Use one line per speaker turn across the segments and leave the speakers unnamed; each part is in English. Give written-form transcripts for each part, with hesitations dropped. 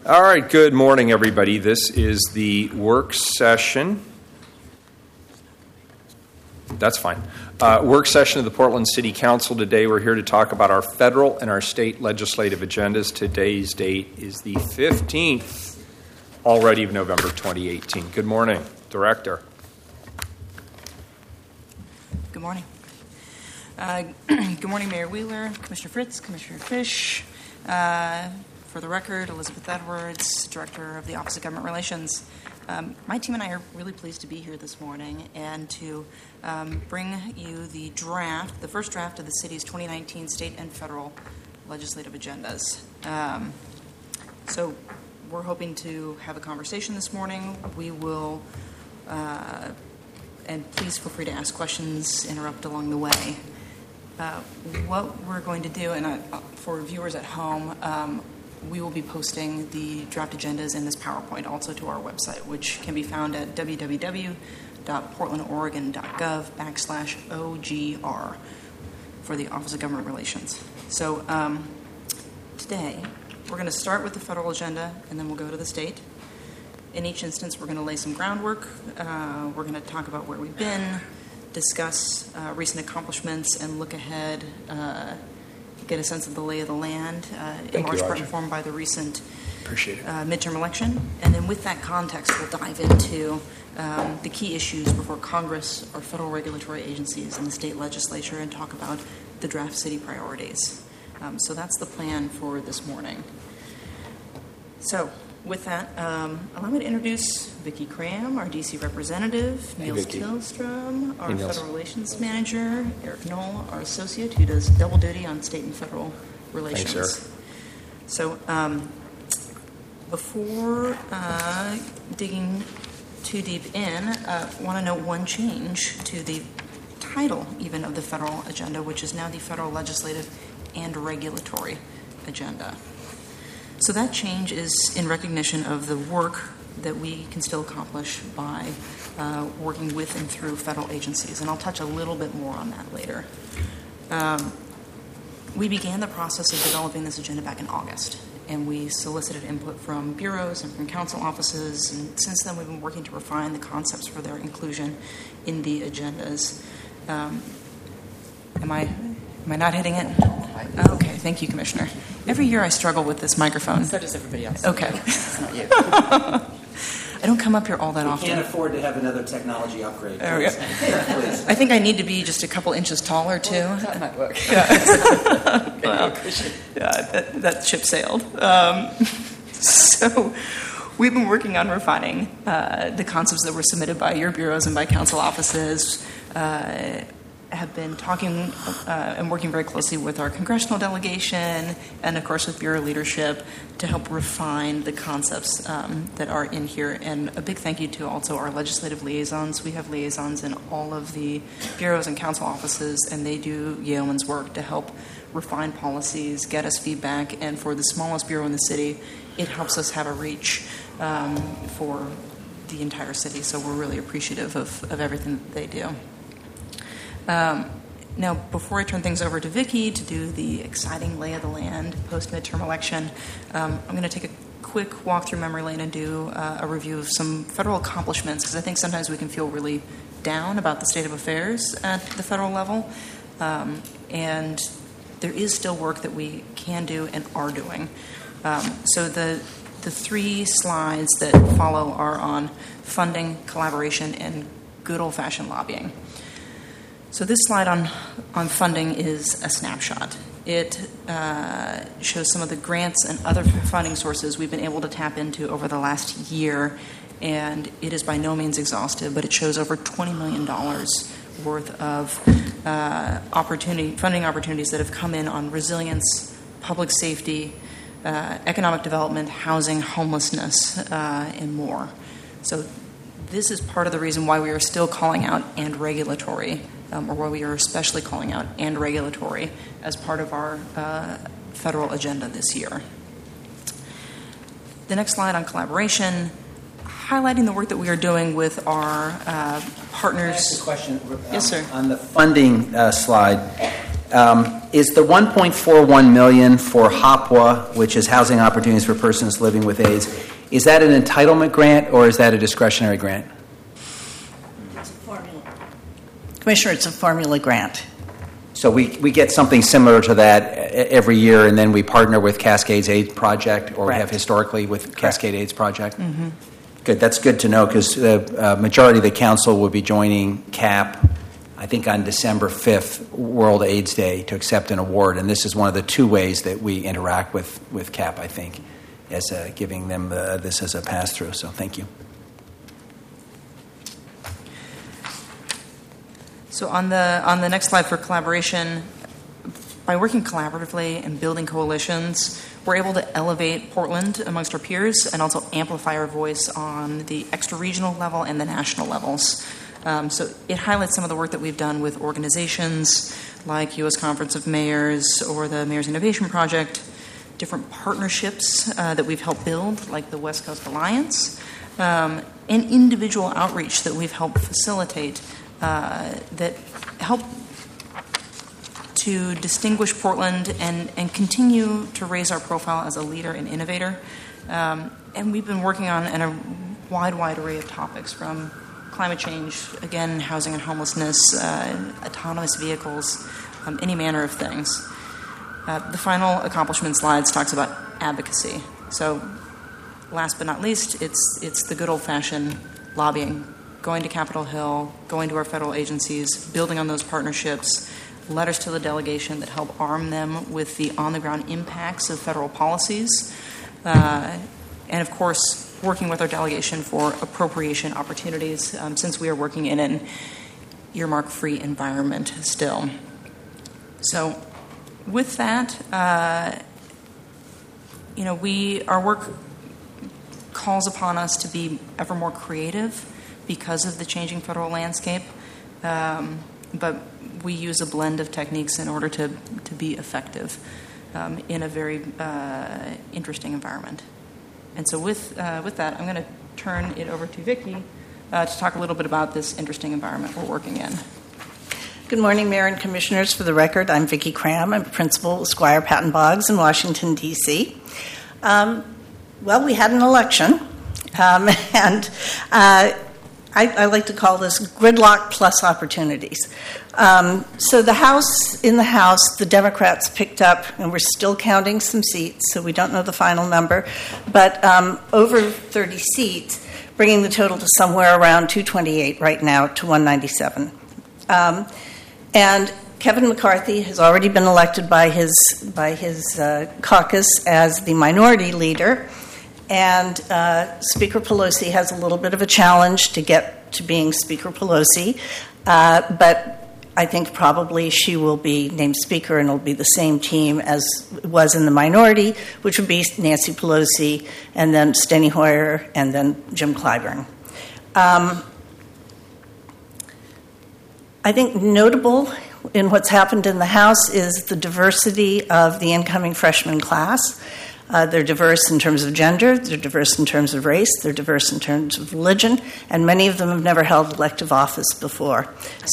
All right, good morning, everybody. This is the work session. That's fine. Work session of the Portland City Council today. We're here to talk about our federal and our state legislative agendas. Today's date is the 15th, already of November 2018. Good morning, Director.
Good morning. Good morning, Mayor Wheeler, Commissioner Fritz, Commissioner Fish. For the record, Elizabeth Edwards, Director of the Office of Government Relations. My team and I are really pleased to be here this morning and to bring you the first draft of the city's 2019 state and federal legislative agendas. So we're hoping to have a conversation this morning. We will, and please feel free to ask questions, interrupt along the way. What we're going to do, and for viewers at home, we will be posting the draft agendas in this PowerPoint also to our website, which can be found at www.portlandoregon.gov/OGR for the Office of Government Relations. So today, we're going to start with the federal agenda, and then we'll go to the state. In each instance, we're going to lay some groundwork. We're going to talk about where we've been, discuss recent accomplishments, and look ahead, get a sense of the lay of the land, in large part informed by the recent midterm election. And then with that context, we'll dive into the key issues before Congress, our federal regulatory agencies, and the state legislature, and talk about the draft city priorities. So that's the plan for this morning. So with that, allow me to introduce Vicki Cram, our D.C. representative, Niels Killstrom, our federal relations manager, Eric Knoll, our associate, who does double duty on state and federal relations.
Thanks, Eric.
So before digging too deep in, I want to note one change to the title even of the federal agenda, which is now the federal legislative and regulatory agenda. So that change is in recognition of the work that we can still accomplish by working with and through federal agencies, and I'll touch a little bit more on that later. We began the process of developing this agenda back in August, and we solicited input from bureaus and from council offices, and since then we've been working to refine the concepts for their inclusion in the agendas. Am I not hitting it? Okay, thank you, Commissioner. Every year I struggle with this microphone.
So does everybody else.
Okay.
It's not you.
I don't come up here all that often.
We can't afford to have another technology upgrade.
There we go. I think I need to be just a couple inches taller, too.
Well, that might work.
Yeah. Well, that ship sailed. So we've been working on refining the concepts that were submitted by your bureaus and by council offices, have been talking and working very closely with our congressional delegation and, of course, with bureau leadership to help refine the concepts that are in here. And a big thank you to also our legislative liaisons. We have liaisons in all of the bureaus and council offices, and they do yeoman's work to help refine policies, get us feedback, and for the smallest bureau in the city, it helps us have a reach for the entire city. So we're really appreciative of everything that they do. Now, before I turn things over to Vicki to do the exciting lay of the land post-midterm election, I'm going to take a quick walk through memory lane and do a review of some federal accomplishments, because I think sometimes we can feel really down about the state of affairs at the federal level, and there is still work that we can do and are doing. So the three slides that follow are on funding, collaboration, and good old-fashioned lobbying. So this slide on funding is a snapshot. It shows some of the grants and other funding sources we've been able to tap into over the last year, and it is by no means exhaustive, but it shows over $20 million worth of funding opportunities that have come in on resilience, public safety, economic development, housing, homelessness, and more. So this is part of the reason why we are still calling out and regulatory, or why we are especially calling out and regulatory as part of our federal agenda this year. The next slide on collaboration, highlighting the work that we are doing with our partners.
Can I ask a question?
Yes, sir.
On the funding slide, Is the $1.41 million for HOPWA, which is Housing Opportunities for Persons Living with AIDS, is that an entitlement grant or is that a discretionary grant?
It's a formula. Commissioner, it's a formula grant.
So we get something similar to that every year, and then we partner with Cascades AIDS Project, or we have historically with Cascade AIDS Project? Mm-hmm. Good. That's good to know, because the majority of the council will be joining CAP, I think, on December 5th, World AIDS Day, to accept an award. And this is one of the two ways that we interact with CAP, I think, as giving them this as a pass-through. So thank you.
So on the next slide for collaboration, by working collaboratively and building coalitions, we're able to elevate Portland amongst our peers and also amplify our voice on the extra-regional level and the national levels. So it highlights some of the work that we've done with organizations like U.S. Conference of Mayors or the Mayors Innovation Project, different partnerships that we've helped build, like the West Coast Alliance, and individual outreach that we've helped facilitate that help to distinguish Portland and continue to raise our profile as a leader and innovator. And we've been working on a wide array of topics, from climate change, again, housing and homelessness, autonomous vehicles, any manner of things. The final accomplishment slides talks about advocacy. So last but not least, it's the good old-fashioned lobbying, going to Capitol Hill, going to our federal agencies, building on those partnerships, letters to the delegation that help arm them with the on-the-ground impacts of federal policies, and, of course, working with our delegation for appropriation opportunities, since we are working in an earmark-free environment still. So with that, our work calls upon us to be ever more creative because of the changing federal landscape, but we use a blend of techniques in order to be effective in a very interesting environment. And so with that, I'm going to turn it over to Vicki to talk a little bit about this interesting environment we're working in.
Good morning, Mayor and Commissioners. For the record, I'm Vicki Cram. I'm principal at Squire Patton Boggs in Washington, D.C. Well, we had an election, and I like to call this gridlock plus opportunities. So in the House, the Democrats picked up, and we're still counting some seats, so we don't know the final number, but over 30 seats, bringing the total to somewhere around 228 right now to 197. And Kevin McCarthy has already been elected by his caucus as the minority leader. And Speaker Pelosi has a little bit of a challenge to get to being Speaker Pelosi, but I think probably she will be named Speaker, and it'll be the same team as it was in the minority, which would be Nancy Pelosi, and then Steny Hoyer, and then Jim Clyburn. I think notable in what's happened in the House is the diversity of the incoming freshman class. They're diverse in terms of gender, they're diverse in terms of race, they're diverse in terms of religion, and many of them have never held elective office before.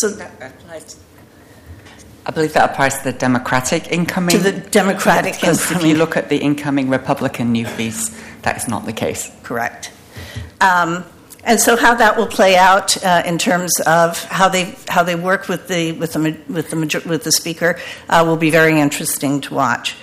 I believe that applies to the Democratic incoming.
To the Democratic
because
incoming.
if you look at the incoming Republican newbies, that is not the case.
Correct. And so how that will play out in terms of how they work with the Speaker will be very interesting to watch.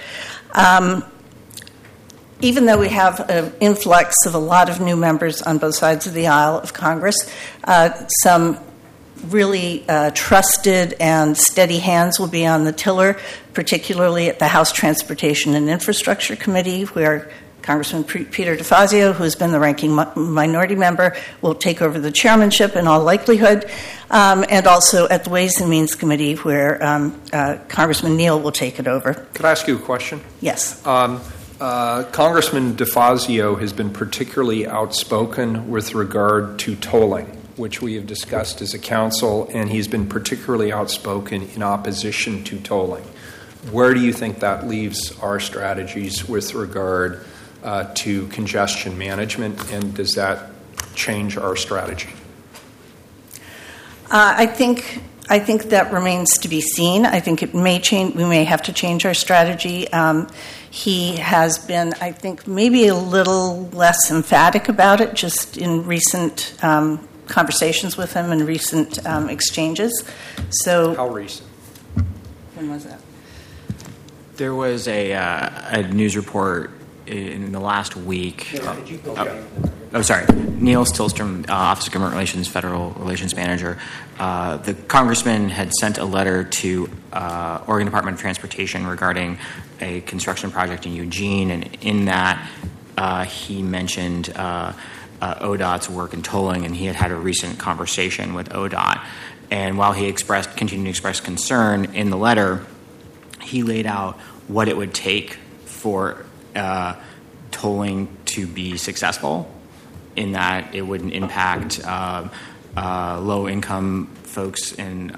Even though we have an influx of a lot of new members on both sides of the aisle of Congress, some really trusted and steady hands will be on the tiller, particularly at the House Transportation and Infrastructure Committee, where Congressman Peter DeFazio, who has been the ranking minority member, will take over the chairmanship in all likelihood, and also at the Ways and Means Committee, where Congressman Neal will take it over.
Could I ask you a question?
Yes.
Congressman DeFazio has been particularly outspoken with regard to tolling, which we have discussed as a council, and he's been particularly outspoken in opposition to tolling. Where do you think that leaves our strategies with regard to congestion management, and does that change our strategy?
I think I think that remains to be seen. I think it may change. We may have to change our strategy. He has been, I think, maybe a little less emphatic about it just in recent conversations with him and recent exchanges. So,
How recent?
when was that?
There was a news report in the last week. Sorry. Neil Stillstrom, Office of Government Relations, Federal Relations Manager. The congressman had sent a letter to Oregon Department of Transportation regarding a construction project in Eugene, and in that he mentioned ODOT's work in tolling, and he had a recent conversation with ODOT. And while he continued to express concern in the letter, he laid out what it would take for tolling to be successful, in that it wouldn't impact low-income folks in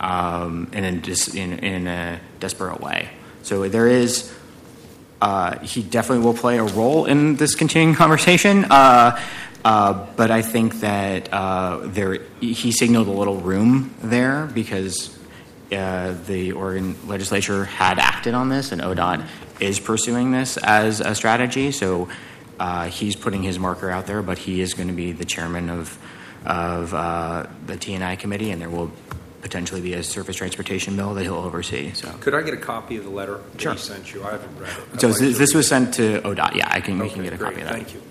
a desperate way. So there is, he definitely will play a role in this continuing conversation, but I think that he signaled a little room there because the Oregon legislature had acted on this, and ODOT is pursuing this as a strategy. So he's putting his marker out there, but he is going to be the chairman of the T&I committee, and there will potentially be a surface transportation bill that he'll oversee. So,
Could I get a copy of the letter
Sure.
that he sent you? I haven't read it.
so this was sent to ODOT. Yeah, we can get a copy of that.
Thank you.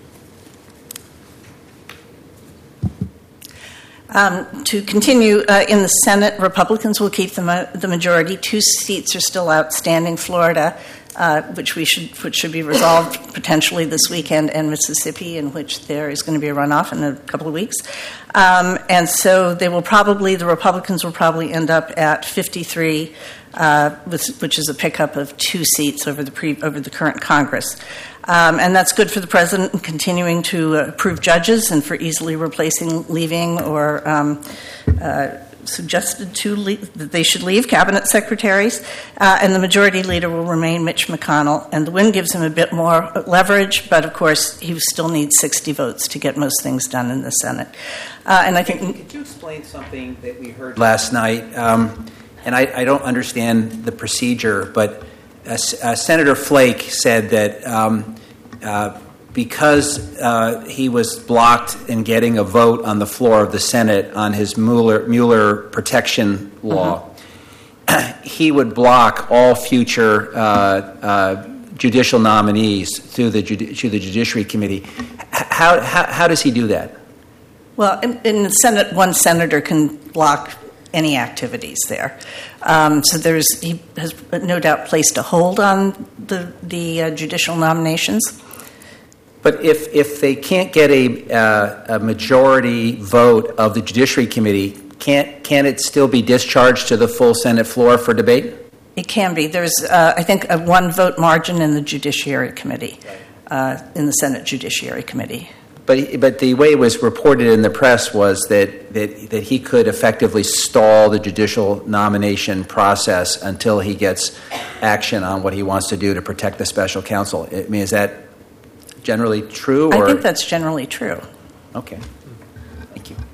To continue, in the Senate, Republicans will keep the majority. 2 seats are still outstanding: Florida, which should be resolved potentially this weekend, and Mississippi, in which there is going to be a runoff in a couple of weeks. And so the Republicans will probably end up at 53, which is a pickup of 2 seats over the current Congress. And that's good for the president in continuing to approve judges and for easily replacing, leaving, or suggested that they should leave cabinet secretaries. And the majority leader will remain Mitch McConnell. And the win gives him a bit more leverage, but of course he still needs 60 votes to get most things done in the Senate. And I think...
Could you explain something that we heard last night? And I don't understand the procedure, but Senator Flake said that because he was blocked in getting a vote on the floor of the Senate on his Mueller protection law, he would block all future judicial nominees through the Judiciary Committee. How does he do that?
Well, in the Senate, one senator can block any activities there. So he has no doubt placed a hold on the judicial nominations.
But if they can't get a majority vote of the Judiciary Committee, can it still be discharged to the full Senate floor for debate?
It can be. There's, I think, a 1-vote margin in the Judiciary Committee, in the Senate Judiciary Committee.
But the way it was reported in the press was that he could effectively stall the judicial nomination process until he gets action on what he wants to do to protect the special counsel. I mean, is that generally true? Or?
I think that's generally true.
Okay. Thank you.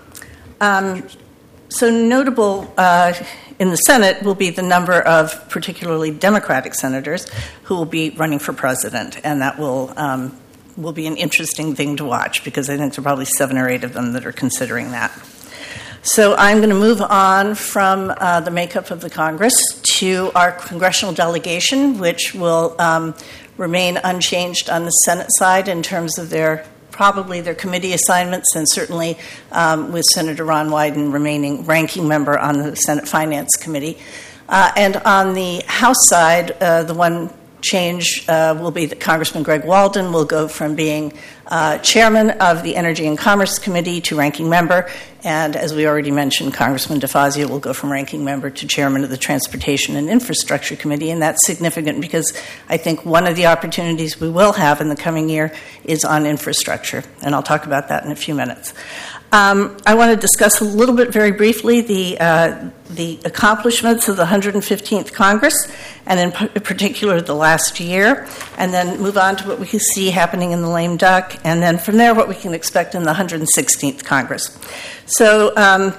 So notable in the Senate will be the number of particularly Democratic senators who will be running for president, and that will be an interesting thing to watch because I think there are probably 7 or 8 of them that are considering that. So I'm going to move on from the makeup of the Congress to our congressional delegation, which will remain unchanged on the Senate side in terms of their committee assignments, and certainly with Senator Ron Wyden remaining ranking member on the Senate Finance Committee. And on the House side, the one change will be that Congressman Greg Walden will go from being chairman of the Energy and Commerce Committee to ranking member, and as we already mentioned, Congressman DeFazio will go from ranking member to chairman of the Transportation and Infrastructure Committee, and that's significant because I think one of the opportunities we will have in the coming year is on infrastructure, and I'll talk about that in a few minutes. I want to discuss a little bit very briefly the accomplishments of the 115th Congress, and in particular the last year, and then move on to what we can see happening in the lame duck, and then from there what we can expect in the 116th Congress. So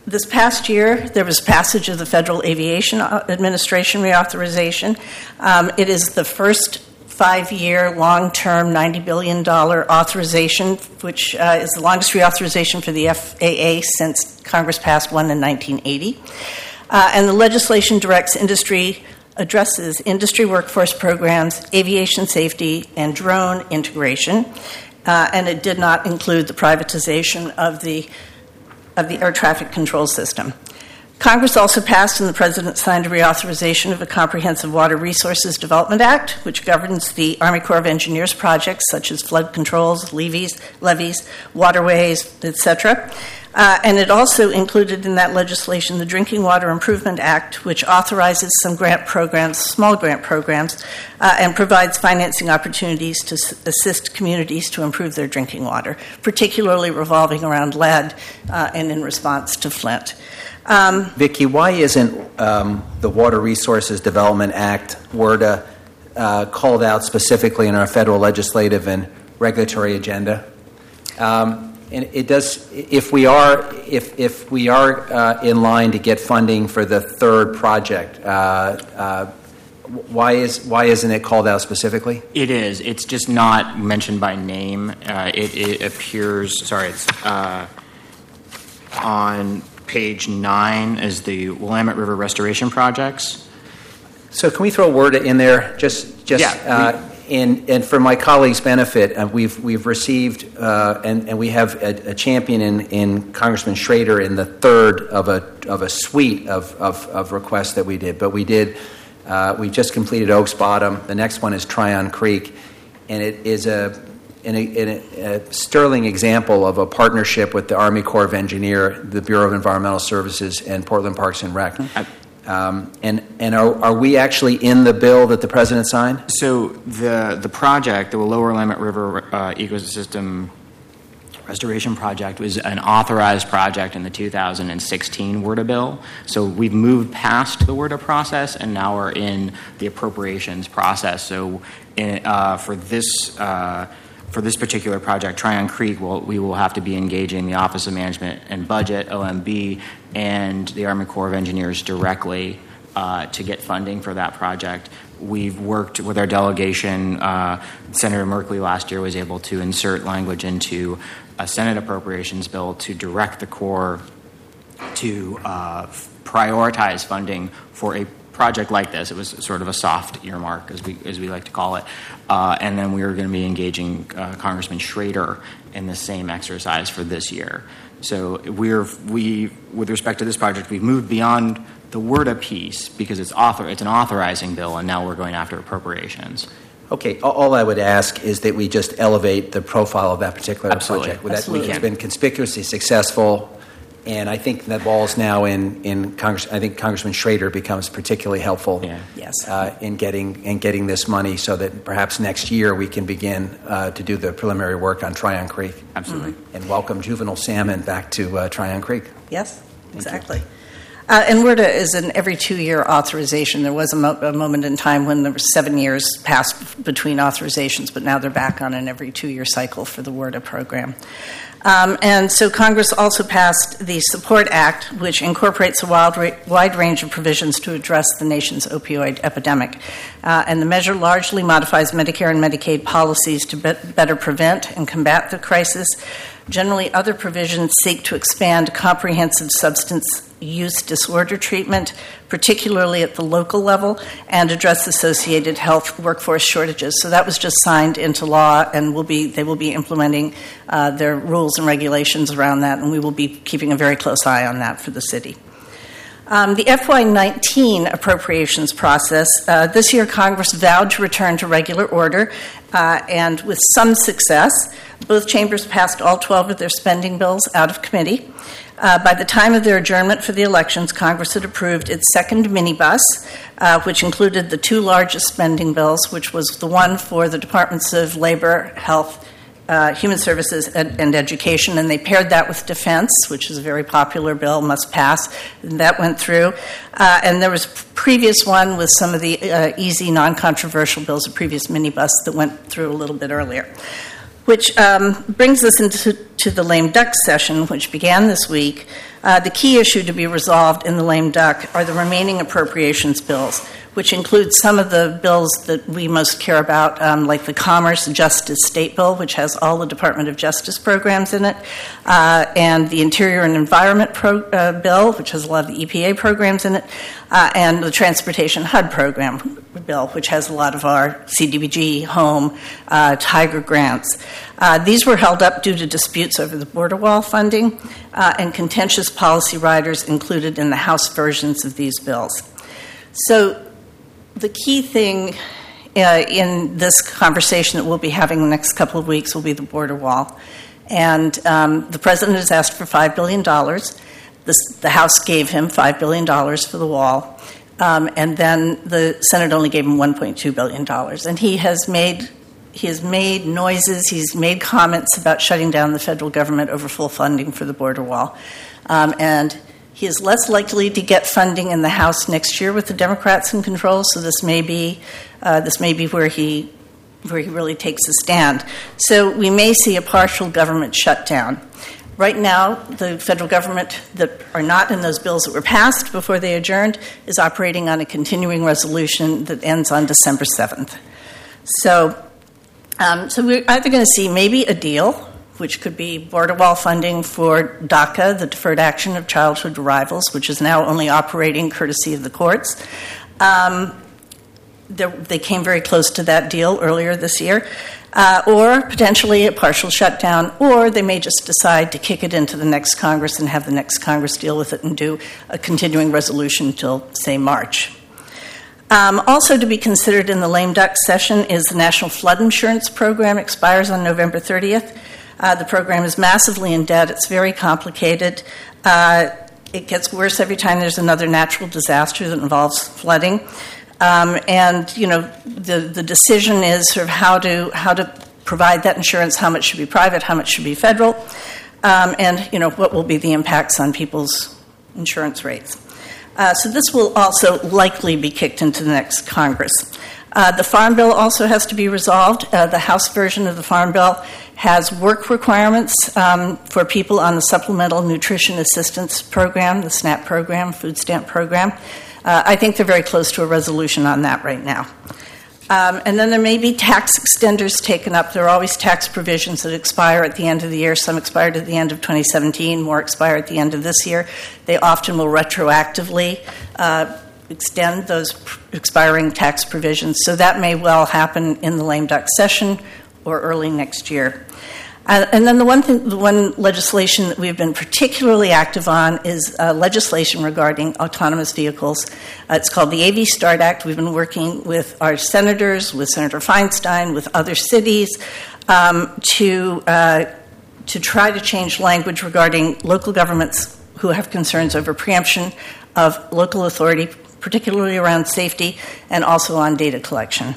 This past year, there was passage of the Federal Aviation Administration reauthorization. It is the first 5-year, long-term, $90 billion authorization, which is the longest reauthorization for the FAA since Congress passed one in 1980. And the legislation addresses industry workforce programs, aviation safety, and drone integration. And it did not include the privatization of the air traffic control system. Congress also passed and the President signed a reauthorization of a Comprehensive Water Resources Development Act, which governs the Army Corps of Engineers projects such as flood controls, levees, waterways, etc. And it also included in that legislation the Drinking Water Improvement Act, which authorizes some grant programs, small grant programs, and provides financing opportunities to assist communities to improve their drinking water, particularly revolving around lead and in response to Flint.
Vicki, why isn't the Water Resources Development Act, WRDA, called out specifically in our federal legislative and regulatory agenda? And it does. If we are in line to get funding for the third project, why isn't it called out specifically?
It is. It's just not mentioned by name. It appears. Sorry, it's on page 9 as the Willamette River restoration projects.
So can we throw WRDA in there? And for my colleagues' benefit, we've received and we have a champion in Congressman Schrader in the third of a suite of requests that we did. But we just completed Oaks Bottom. The next one is Tryon Creek, and it is a sterling example of a partnership with the Army Corps of Engineers, the Bureau of Environmental Services, and Portland Parks and Rec. And are we actually in the bill that the President signed?
So the project, the Lower Willamette River Ecosystem Restoration Project, was an authorized project in the 2016 WRDA bill. So we've moved past the WRDA process, and now we're in the appropriations process. So for this particular project, Tryon Creek, we will have to be engaging the Office of Management and Budget, OMB, and the Army Corps of Engineers directly to get funding for that project. We've worked with our delegation. Senator Merkley last year was able to insert language into a Senate appropriations bill to direct the Corps to prioritize funding for a project like this. It was sort of a soft earmark, as we like to call it. And then we are going to be engaging Congressman Schrader in the same exercise for this year. So with respect to this project, we've moved beyond the WRDA piece because it's an authorizing bill, and now we're going after appropriations.
Okay, all I would ask is that we just elevate the profile of that particular project.
Absolutely.
It's been conspicuously successful. And I think that ball's now in Congress. I think Congressman Schrader becomes particularly helpful in getting this money, so that perhaps next year we can begin to do the preliminary work on Tryon Creek.
Absolutely,
and welcome juvenile salmon back to Tryon Creek.
Yes, exactly. And WRDA is an every 2-year authorization. There was a moment in time when there were 7 years passed between authorizations, but now they're back on an every 2-year cycle for the WRDA program. And so Congress also passed the Support Act, which incorporates a wide range of provisions to address the nation's opioid epidemic. And the measure largely modifies Medicare and Medicaid policies to better prevent and combat the crisis. Generally, other provisions seek to expand comprehensive substance use disorder treatment, particularly at the local level, and address associated health workforce shortages. So that was just signed into law, and they will be implementing their rules and regulations around that, and we will be keeping a very close eye on that for the city. The FY19 appropriations process, this year Congress vowed to return to regular order, and with some success, both chambers passed all 12 of their spending bills out of committee. By the time of their adjournment for the elections, Congress had approved its second minibus, which included the 2 largest spending bills, which was the one for the Departments of Labor, Health, Human Services, and Education, and they paired that with Defense, which is a very popular bill, must pass, and that went through. And there was a previous one with some of the easy, non-controversial bills, a previous minibus that went through a little bit earlier, which brings us into to the lame duck session, which began this week, the key issue to be resolved in the lame duck are the remaining appropriations bills, which include some of the bills that we most care about, like the Commerce Justice State Bill, which has all the Department of Justice programs in it, and the Interior and Environment Bill, which has a lot of the EPA programs in it, and the Transportation HUD program bill, which has a lot of our CDBG, home, Tiger grants. These were held up due to disputes over the border wall funding and contentious policy riders included in the House versions of these bills. So the key thing in this conversation that we'll be having the next couple of weeks will be the border wall. And the president has asked for $5 billion. The House gave him $5 billion for the wall. And then the Senate only gave him $1.2 billion. And he has made noises, he's made comments about shutting down the federal government over full funding for the border wall. And he is less likely to get funding in the House next year with the Democrats in control, so this may be where he really takes a stand. So we may see a partial government shutdown. Right now, the federal government that are not in those bills that were passed before they adjourned is operating on a continuing resolution that ends on December 7th. So we're either going to see maybe a deal, which could be border wall funding for DACA, the Deferred Action of Childhood Arrivals, which is now only operating courtesy of the courts. They came very close to that deal earlier this year. Or potentially a partial shutdown, or they may just decide to kick it into the next Congress and have the next Congress deal with it and do a continuing resolution until, say, March. Also to be considered in the lame duck session is the National Flood Insurance Program. Expires on November 30th. The program is massively in debt. It's very complicated. It gets worse every time there's another natural disaster that involves flooding. And you know, the decision is sort of how to provide that insurance. How much should be private? How much should be federal? And you know, what will be the impacts on people's insurance rates? So this will also likely be kicked into the next Congress. The Farm Bill also has to be resolved. The House version of the Farm Bill has work requirements for people on the Supplemental Nutrition Assistance Program, the SNAP program, food stamp program. I think they're very close to a resolution on that right now. And then there may be tax extenders taken up. There are always tax provisions that expire at the end of the year. Some expired at the end of 2017, more expire at the end of this year. They often will retroactively extend those expiring tax provisions. So that may well happen in the lame duck session or early next year. And then the one legislation that we've been particularly active on is legislation regarding autonomous vehicles. It's called the AV START Act. We've been working with our senators, with Senator Feinstein, with other cities, to try to change language regarding local governments who have concerns over preemption of local authority, particularly around safety and also on data collection.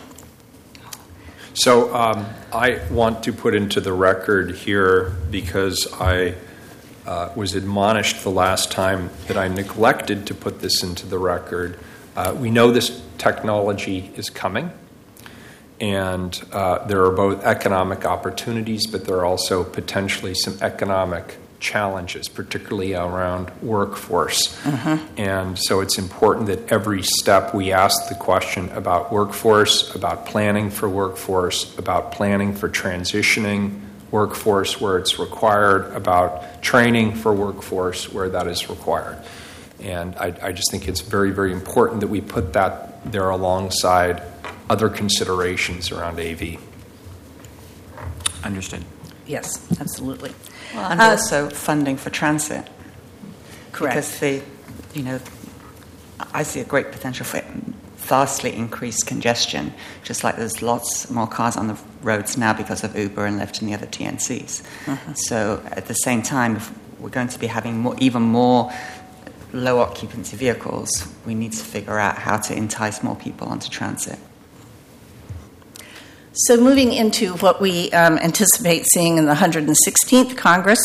So I want to put into the record here, because I was admonished the last time that I neglected to put this into the record. We know this technology is coming, and there are both economic opportunities, but there are also potentially some economic challenges, particularly around workforce. And so it's important that every step we ask the question about workforce, about planning for workforce, about planning for transitioning workforce where it's required, about training for workforce where that is required. And I just think it's very, very important that we put that there alongside other considerations around AV.
Understood.
Yes, absolutely.
Well, and also funding for transit.
Correct.
Because I see a great potential for vastly increased congestion, just like there's lots more cars on the roads now because of Uber and Lyft and the other TNCs. So at the same time, if we're going to be having even more low occupancy vehicles, we need to figure out how to entice more people onto transit.
So moving into what we anticipate seeing in the 116th Congress,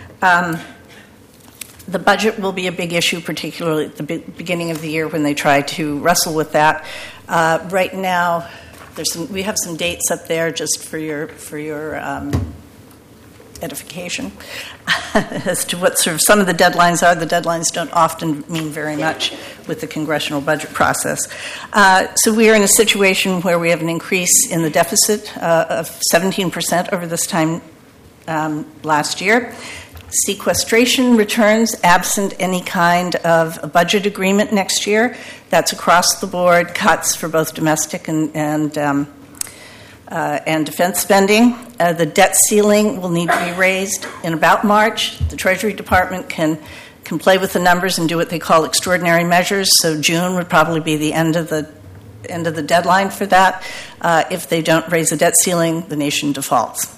the budget will be a big issue, particularly at the beginning of the year when they try to wrestle with that. Right now, we have some dates up there just for your edification as to what sort of some of the deadlines are. The deadlines don't often mean very much with the congressional budget process. So we are in a situation where we have an increase in the deficit of 17% over this time last year. Sequestration returns absent any kind of a budget agreement next year. That's across the board cuts for both domestic and defense spending. The debt ceiling will need to be raised in about March. The Treasury Department can play with the numbers and do what they call extraordinary measures. So June would probably be the end of the deadline for that. If they don't raise the debt ceiling, the nation defaults.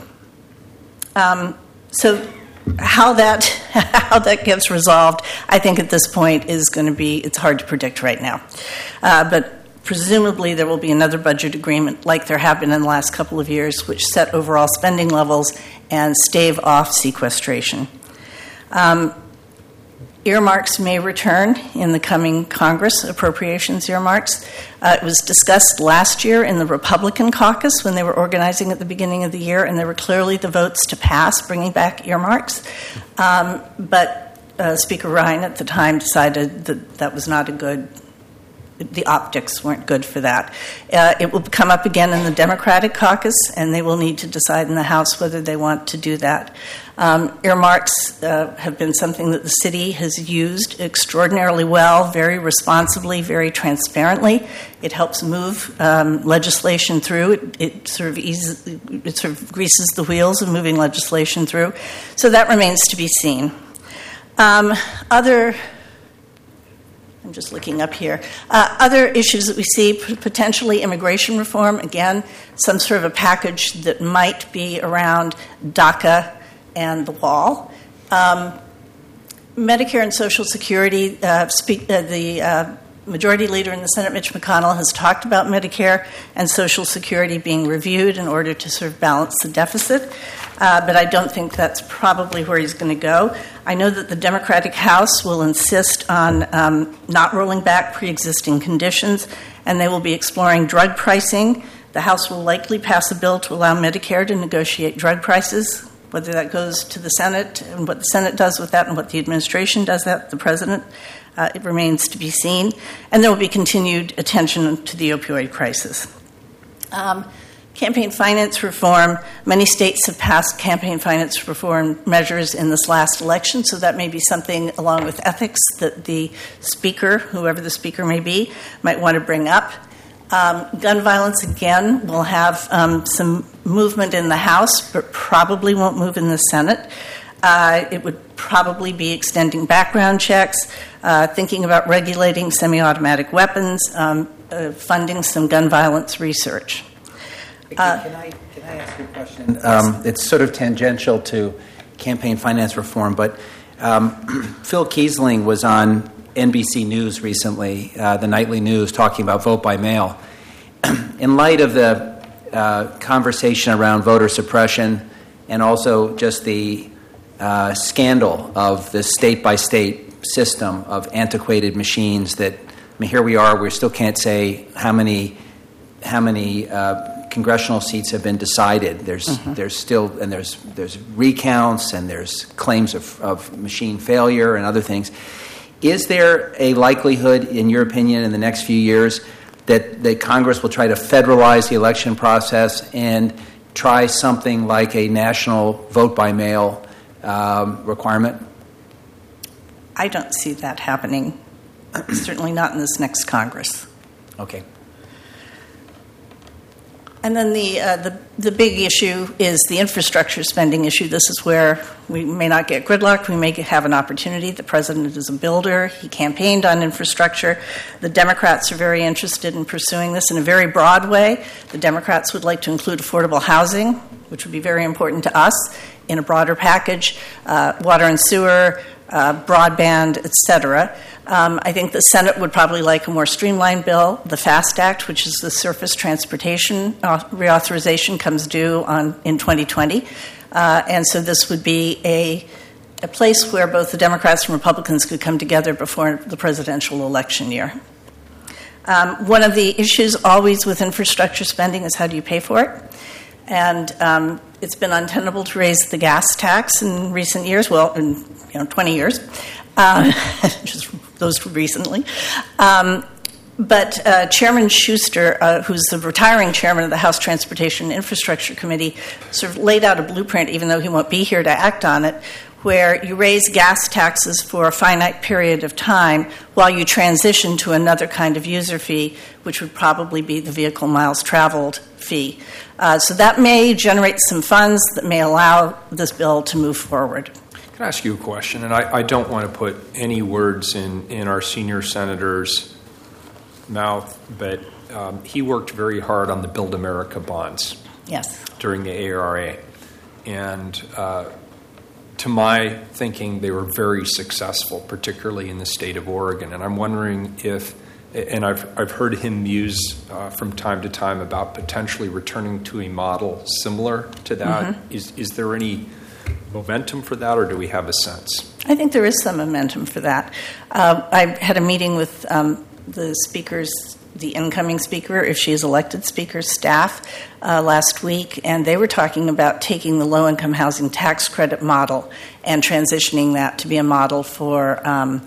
So how that gets resolved, I think at this point is going to be, it's hard to predict right now. But presumably there will be another budget agreement like there have been in the last couple of years, which set overall spending levels and stave off sequestration. Earmarks may return in the coming Congress, appropriations earmarks. It was discussed last year in the Republican caucus when they were organizing at the beginning of the year, and there were clearly the votes to pass bringing back earmarks. But Speaker Ryan at the time decided that was not a good, the optics weren't good for that. It will come up again in the Democratic caucus, and they will need to decide in the House whether they want to do that. Earmarks have been something that the city has used extraordinarily well, very responsibly, very transparently. It helps move legislation through. It sort of greases the wheels of moving legislation through. So that remains to be seen. I'm just looking up here. Other issues that we see, potentially immigration reform, again, some sort of a package that might be around DACA and the wall. Medicare and Social Security, the Majority Leader in the Senate, Mitch McConnell, has talked about Medicare and Social Security being reviewed in order to sort of balance the deficit, but I don't think that's probably where he's going to go. I know that the Democratic House will insist on not rolling back pre-existing conditions, and they will be exploring drug pricing. The House will likely pass a bill to allow Medicare to negotiate drug prices. Whether that goes to the Senate and what the Senate does with that and what the administration does that, the President, it remains to be seen. And there will be continued attention to the opioid crisis. Campaign finance reform. Many states have passed campaign finance reform measures in this last election, so that may be something, along with ethics, that the speaker, whoever the speaker may be, might want to bring up. Gun violence, again, will have some movement in the House, but probably won't move in the Senate. It would probably be extending background checks, thinking about regulating semi-automatic weapons, funding some gun violence research.
Can I ask you a question? It's sort of tangential to campaign finance reform, but Phil Kiesling was on NBC News recently, the nightly news, talking about vote by mail. In light of the conversation around voter suppression and also just the scandal of the state-by-state system of antiquated machines that, I mean, here we are, we still can't say how many congressional seats have been decided. There's still, and there's recounts and there's claims of machine failure and other things. Is there a likelihood, in your opinion, in the next few years that Congress will try to federalize the election process and try something like a national vote-by-mail requirement?
I don't see that happening, certainly not in this next Congress.
Okay.
And then the big issue is the infrastructure spending issue. This is where we may not get gridlock. We may have an opportunity. The president is a builder. He campaigned on infrastructure. The Democrats are very interested in pursuing this in a very broad way. The Democrats would like to include affordable housing, which would be very important to us, in a broader package, water and sewer, broadband, et cetera. I think the Senate would probably like a more streamlined bill. The FAST Act, which is the surface transportation reauthorization, comes due in 2020. And so this would be a place where both the Democrats and Republicans could come together before the presidential election year. One of the issues always with infrastructure spending is how do you pay for it? And it's been untenable to raise the gas tax in recent years, well, in 20 years, just those recently. But Chairman Schuster, who's the retiring chairman of the House Transportation and Infrastructure Committee, sort of laid out a blueprint, even though he won't be here to act on it, where you raise gas taxes for a finite period of time while you transition to another kind of user fee, which would probably be the vehicle miles traveled fee. So that may generate some funds that may allow this bill to move forward.
Can I ask you a question? And I don't want to put any words in our senior senator's mouth, but he worked very hard on the Build America bonds.
Yes.
During the ARA. And to my thinking, they were very successful, particularly in the state of Oregon. And I'm wondering if, and I've heard him muse from time to time about potentially returning to a model similar to that. Mm-hmm. Is there any momentum for that, or do we have a sense?
I think there is some momentum for that. I had a meeting with the incoming speaker, if she is elected speaker, staff last week, and they were talking about taking the low-income housing tax credit model and transitioning that to be a model for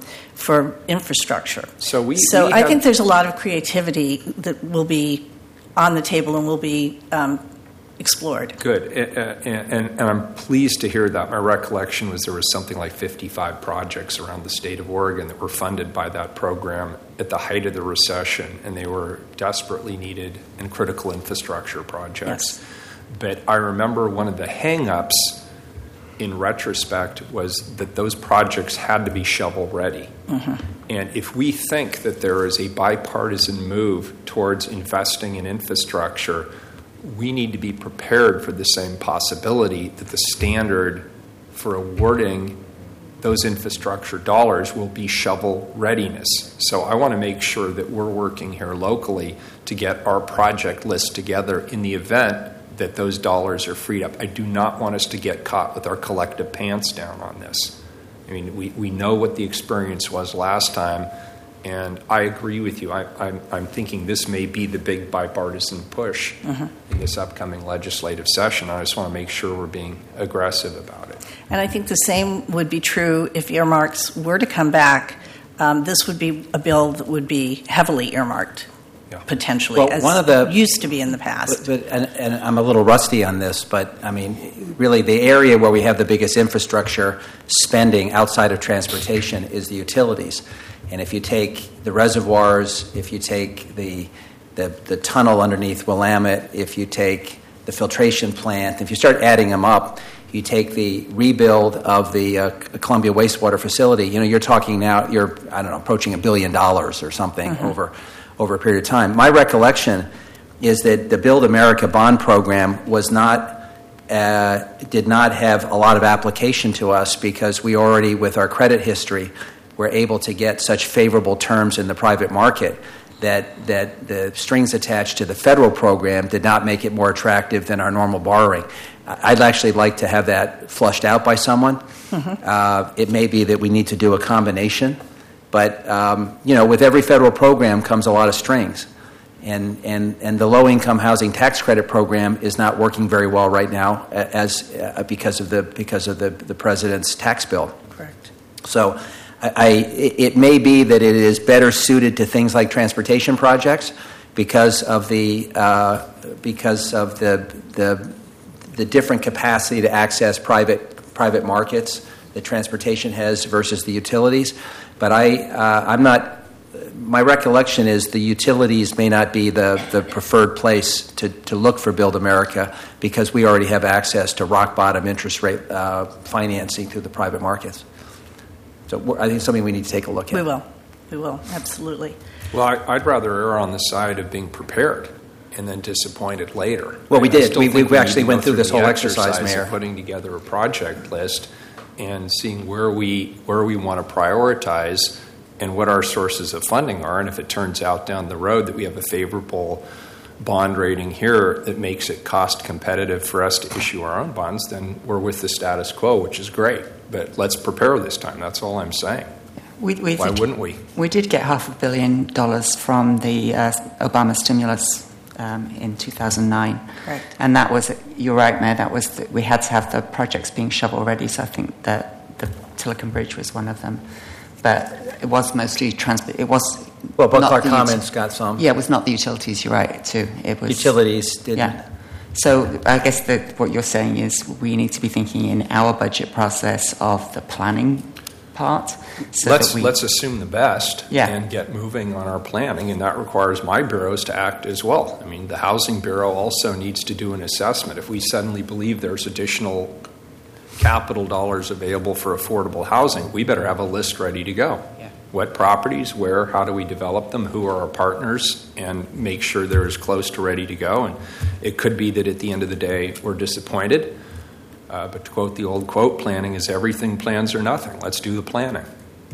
infrastructure. So I think there's a lot of creativity that will be on the table and will be explored.
Good, and I'm pleased to hear that. My recollection was there was something like 55 projects around the state of Oregon that were funded by that program at the height of the recession, and they were desperately needed and critical infrastructure projects. Yes. But I remember one of the hang-ups in retrospect was that those projects had to be shovel-ready. Mm-hmm. And if we think that there is a bipartisan move towards investing in infrastructure, we need to be prepared for the same possibility that the standard for awarding those infrastructure dollars will be shovel readiness. So I want to make sure that we're working here locally to get our project list together in the event that those dollars are freed up. I do not want us to get caught with our collective pants down on this. I mean, we know what the experience was last time. And I agree with you. I'm thinking this may be the big bipartisan push in this upcoming legislative session. I just want to make sure we're being aggressive about it.
And I think the same would be true if earmarks were to come back. This would be a bill that would be heavily earmarked, potentially, as one of the used to be in the past.
And I'm a little rusty on this, but I mean, really the area where we have the biggest infrastructure spending outside of transportation is the utilities. And if you take the reservoirs, if you take the tunnel underneath Willamette, if you take the filtration plant, if you start adding them up, you take the rebuild of the Columbia wastewater facility, you're talking now, approaching $1 billion or something over a period of time. My recollection is that the Build America bond program did not have a lot of application to us because we already, with our credit history, were able to get such favorable terms in the private market that the strings attached to the federal program did not make it more attractive than our normal borrowing. I'd actually like to have that flushed out by someone. It may be that we need to do a combination, but with every federal program comes a lot of strings, and the low-income housing tax credit program is not working very well right now because of the president's tax bill.
Correct.
So. It may be that it is better suited to things like transportation projects because of the different capacity to access private markets that transportation has versus the utilities. But I'm not. My recollection is the utilities may not be the preferred place to look for Build America because we already have access to rock bottom interest rate financing through the private markets. So I think it's something we need to take a look at.
We will, absolutely.
Well, I'd rather err on the side of being prepared and then disappointed later.
Well, we did. We actually went through this whole exercise, Mayor.
Of putting together a project list and seeing where we want to prioritize and what our sources of funding are. And if it turns out down the road that we have a favorable bond rating here that makes it cost competitive for us to issue our own bonds, then we're with the status quo, which is great. But let's prepare this time. That's all I'm saying. Why wouldn't we?
We did get $500 million from the Obama stimulus in 2009.
Correct.
And that was, you're right, Mayor, we had to have the projects being shovel-ready, so I think that the Tillicum Bridge was one of them. But it was mostly it was...
Well, both
not
our
the
comments got some.
Yeah, it was not the utilities, you're right, too. It was...
Utilities didn't.
Yeah. So I guess what you're saying is we need to be thinking in our budget process of the planning part. So
Let's assume the best
Yeah.
and get moving on our planning, and that requires my bureaus to act as well. I mean, the Housing Bureau also needs to do an assessment. If we suddenly believe there's additional capital dollars available for affordable housing, we better have a list ready to go.
Yeah.
What properties, where, how do we develop them, who are our partners, and make sure they're as close to ready to go. And it could be that at the end of the day we're disappointed, but to quote the old quote, planning is everything, plans are nothing. Let's do the planning.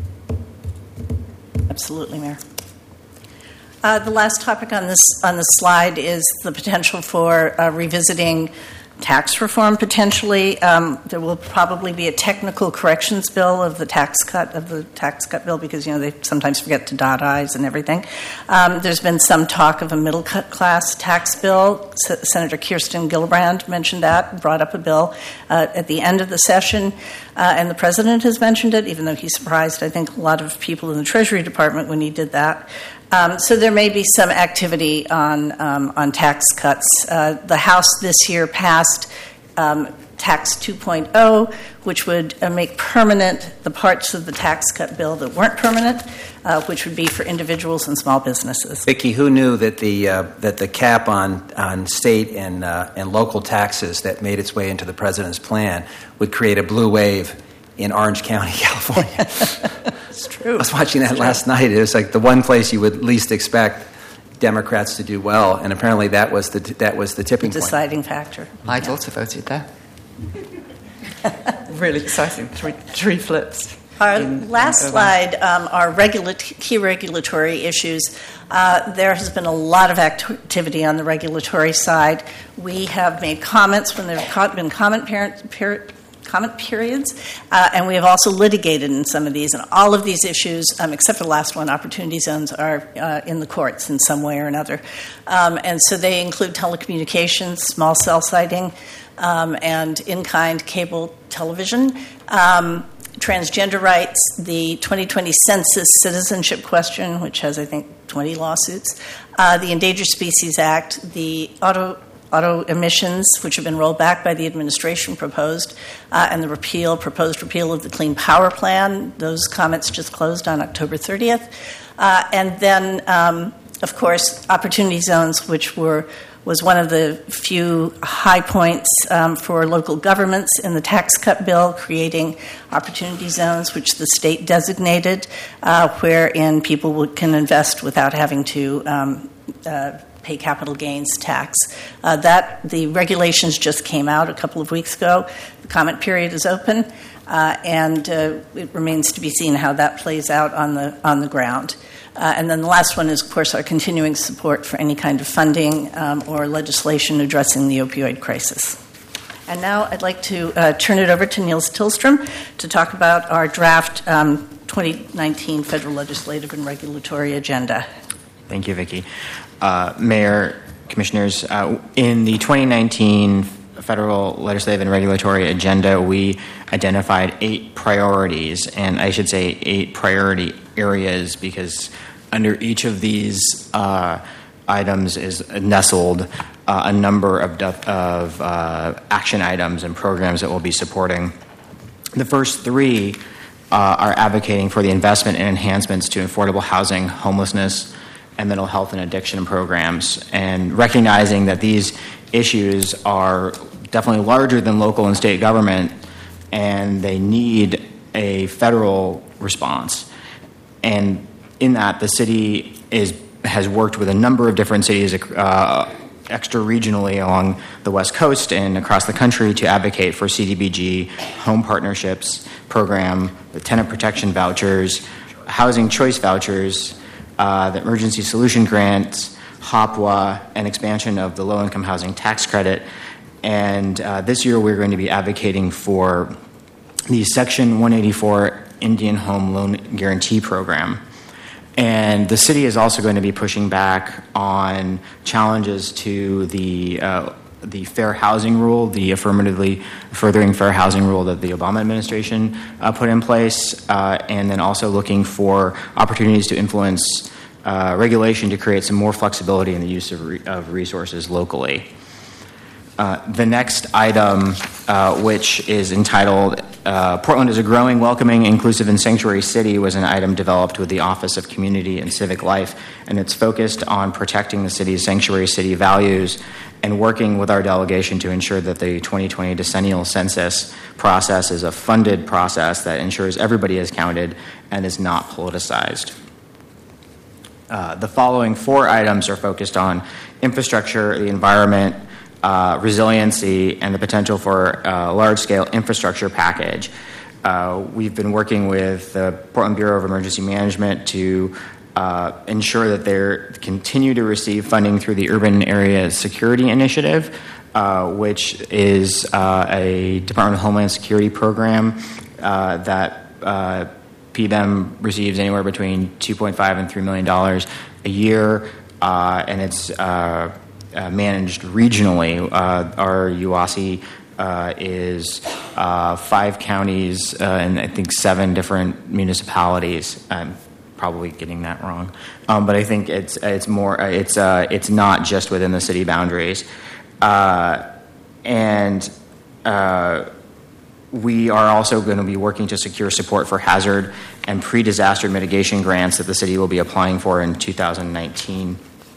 Absolutely, Mayor. The last topic on the slide is the potential for revisiting tax reform. Potentially, there will probably be a technical corrections bill of the tax cut bill because they sometimes forget to dot I's and everything. There's been some talk of a middle class tax bill. Senator Kirsten Gillibrand mentioned that, brought up a bill at the end of the session, and the president has mentioned it, even though he surprised, I think, a lot of people in the Treasury Department when he did that. So there may be some activity on tax cuts. The House this year passed Tax 2.0, which would make permanent the parts of the tax cut bill that weren't permanent, which would be for individuals and small businesses.
Vicki, who knew that the cap on state and local taxes that made its way into the president's plan would create a blue wave in Orange County, California?
It's true.
I was watching that last night. It was like the one place you would least expect Democrats to do well, and apparently that was the tipping point.
Deciding factor.
My daughter voted there. Really exciting. Three flips.
Our last slide are key regulatory issues. There has been a lot of activity on the regulatory side. We have made comments when there have been comment periods, and we have also litigated in some of these. And all of these issues, except for the last one, opportunity zones, are in the courts in some way or another. And so they include telecommunications, small cell siting, and in-kind cable television, transgender rights, the 2020 census citizenship question, which has, I think, 20 lawsuits, the Endangered Species Act, the auto emissions, which have been rolled back by the administration, and the proposed repeal of the Clean Power Plan. Those comments just closed on October 30th. And then, of course, opportunity zones, which was one of the few high points for local governments in the tax cut bill, creating opportunity zones, which the state designated, wherein people can invest without having to pay capital gains tax. The regulations just came out a couple of weeks ago. The comment period is open, and it remains to be seen how that plays out on the ground. And then the last one is, of course, our continuing support for any kind of funding or legislation addressing the opioid crisis. And now I'd like to turn it over to Niels Tillstrom to talk about our draft 2019 federal legislative and regulatory agenda.
Thank you, Vicki. Mayor, Commissioners, in the 2019 federal legislative and regulatory agenda, we identified 8 priorities, and I should say 8 priority areas, because under each of these items is nestled a number of action items and programs that we'll be supporting. The first 3 are advocating for the investment and enhancements to affordable housing, homelessness, and mental health and addiction programs, and recognizing that these issues are definitely larger than local and state government, and they need a federal response. And in that, the city has worked with a number of different cities extra-regionally along the West Coast and across the country to advocate for CDBG, home partnerships program, the tenant protection vouchers, housing choice vouchers, the emergency solution grants, HOPWA, and expansion of the low-income housing tax credit. And this year we're going to be advocating for the Section 184 Indian Home Loan Guarantee Program. And the city is also going to be pushing back on challenges to the fair housing rule, the affirmatively furthering fair housing rule that the Obama administration put in place, and then also looking for opportunities to influence regulation to create some more flexibility in the use of resources locally. The next item, which is entitled Portland is a Growing, Welcoming, Inclusive, and Sanctuary City, was an item developed with the Office of Community and Civic Life, and it's focused on protecting the city's sanctuary city values and working with our delegation to ensure that the 2020 decennial census process is a funded process that ensures everybody is counted and is not politicized. The following 4 items are focused on infrastructure, the environment, resiliency, and the potential for a large-scale infrastructure package. We've been working with the Portland Bureau of Emergency Management to ensure that they continue to receive funding through the Urban Area Security Initiative, which is a Department of Homeland Security program that PBEM receives anywhere between $2.5 and $3 million a year, and it's managed regionally. Our UASI is 5 counties and I think 7 different municipalities. I'm probably getting that wrong, but I think it's not just within the city boundaries, and we are also going to be working to secure support for hazard and pre-disaster mitigation grants that the city will be applying for in 2019.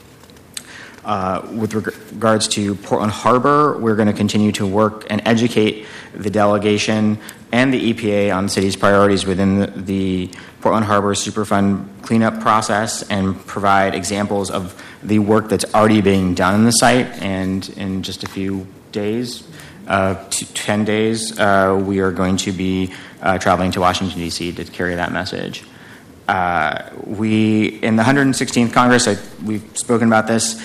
With regards to Portland Harbor, we're going to continue to work and educate the delegation and the EPA on the city's priorities within the Portland Harbor Superfund cleanup process and provide examples of the work that's already being done in the site. And in just a few days, 10 days, we are going to be traveling to Washington, D.C. to carry that message. We, in the 116th Congress, we've spoken about this,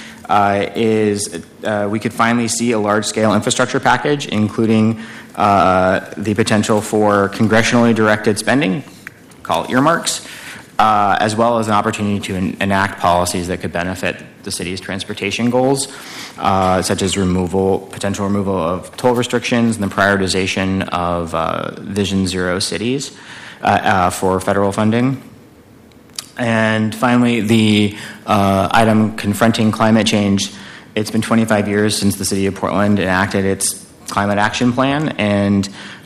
we could finally see a large-scale infrastructure package, including the potential for congressionally directed spending, call it earmarks, as well as an opportunity to enact policies that could benefit the city's transportation goals, such as potential removal of toll restrictions and the prioritization of Vision Zero cities for federal funding. And finally, the item confronting climate change. It's been 25 years since the city of Portland enacted its climate action plan, and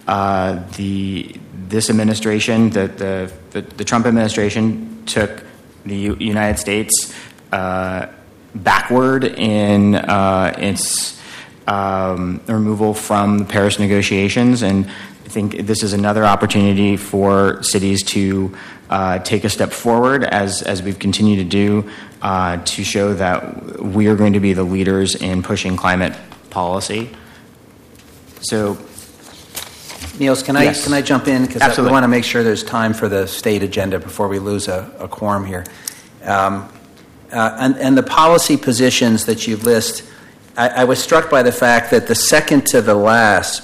this administration, the Trump administration, took the United States backward in its removal from the Paris negotiations, and I think this is another opportunity for cities to take a step forward, as we've continued to do, to show that we are going to be the leaders in pushing climate policy. So,
Niels, can
Yes.
I jump in? Because
Absolutely.
we want to make sure there's time for the state agenda before we lose a quorum here. And the policy positions that you list, I was struck by the fact that the second to the last,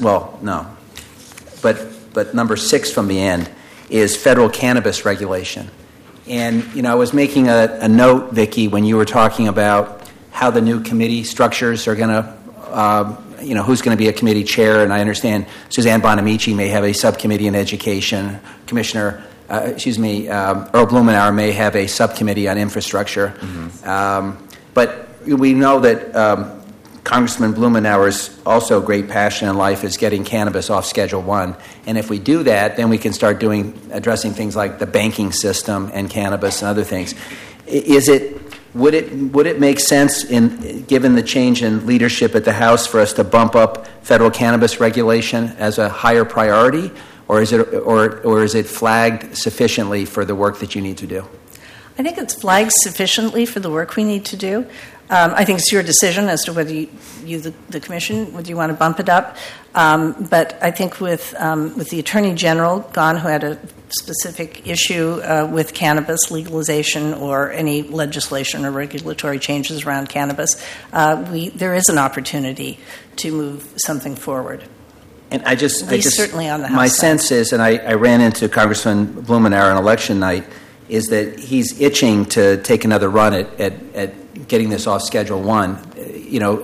but number 6 from the end, is federal cannabis regulation. And, I was making a note, Vicki, when you were talking about how the new committee structures are going to, who's going to be a committee chair, and I understand Suzanne Bonamici may have a subcommittee in education, Earl Blumenauer may have a subcommittee on infrastructure. Mm-hmm. But we know that Congressman Blumenauer's also great passion in life is getting cannabis off Schedule 1. And if we do that, then we can start addressing things like the banking system and cannabis and other things. Would it make sense, given the change in leadership at the House, for us to bump up federal cannabis regulation as a higher priority, or is it flagged sufficiently for the work that you need to do?
I think it's flagged sufficiently for the work we need to do. I think it's your decision as to whether the commission, whether you want to bump it up. But I think with the Attorney General gone, who had a specific issue with cannabis legalization or any legislation or regulatory changes around cannabis, there is an opportunity to move something forward.
And I just
certainly on the House
my
side.
sense is, and I ran into Congressman Blumenauer on election night, is that he's itching to take another run at getting this off Schedule 1. You know,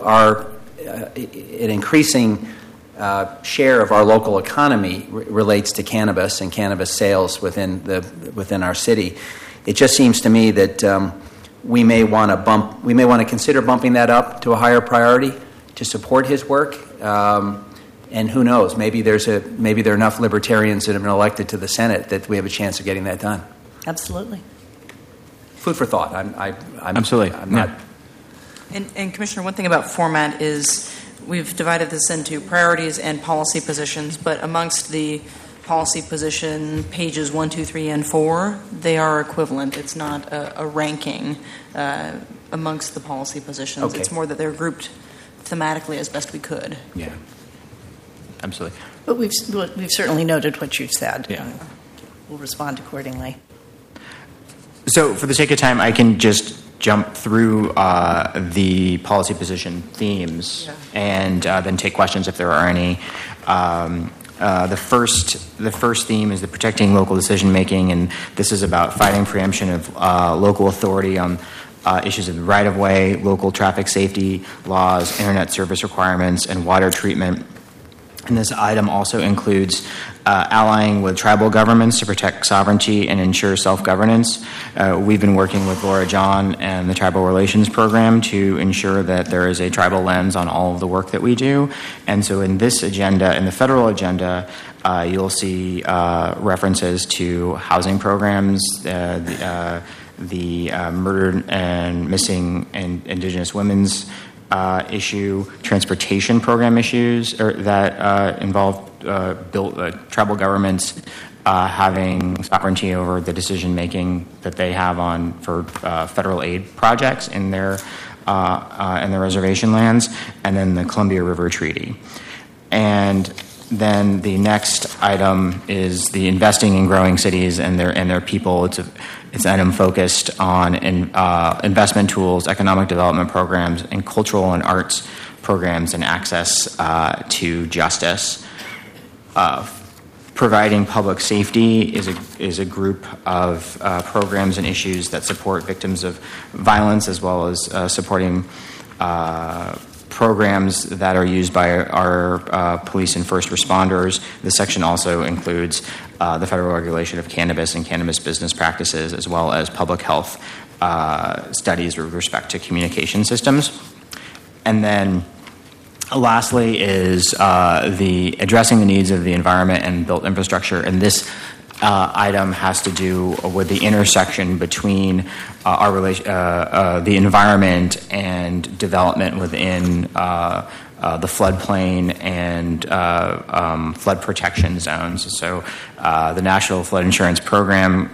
an increasing share of our local economy relates to cannabis and cannabis sales within our city. It just seems to me that we may want to consider bumping that up to a higher priority to support his work. And who knows? Maybe there are enough libertarians that have been elected to the Senate that we have a chance of getting that done.
Absolutely.
Food for thought. I'm
Absolutely.
I'm not.
And Commissioner, one thing about format is we've divided this into priorities and policy positions, but amongst the policy position pages 1, 2, 3, and 4, they are equivalent. It's not a ranking amongst the policy positions.
Okay.
It's more that they're grouped thematically as best we could.
Yeah. Absolutely.
But we've certainly noted what you've said.
Yeah.
We'll respond accordingly.
So, for the sake of time, I can just jump through the policy position themes and then take questions if there are any. The first theme is the protecting local decision making, and this is about fighting preemption of local authority on issues of right of way, local traffic safety laws, internet service requirements, and water treatment. And this item also includes allying with tribal governments to protect sovereignty and ensure self-governance. We've been working with Laura John and the Tribal Relations Program to ensure that there is a tribal lens on all of the work that we do. And so in this agenda, in the federal agenda, you'll see references to housing programs, the murdered and missing and Indigenous women's issue, transportation program issues that involve tribal governments having sovereignty over the decision making that they have for federal aid projects in their reservation lands, and then the Columbia River Treaty. And then the next item is the investing in growing cities and their people. It's an item focused on investment tools, economic development programs, and cultural and arts programs and access to justice. Providing public safety is a group of programs and issues that support victims of violence, as well as supporting programs that are used by our police and first responders. This section also includes the federal regulation of cannabis and cannabis business practices, as well as public health studies with respect to communication systems. And then lastly is the addressing the needs of the environment and built infrastructure. And this item has to do with the intersection between the environment and development within the floodplain and flood protection zones. So the National Flood Insurance Program,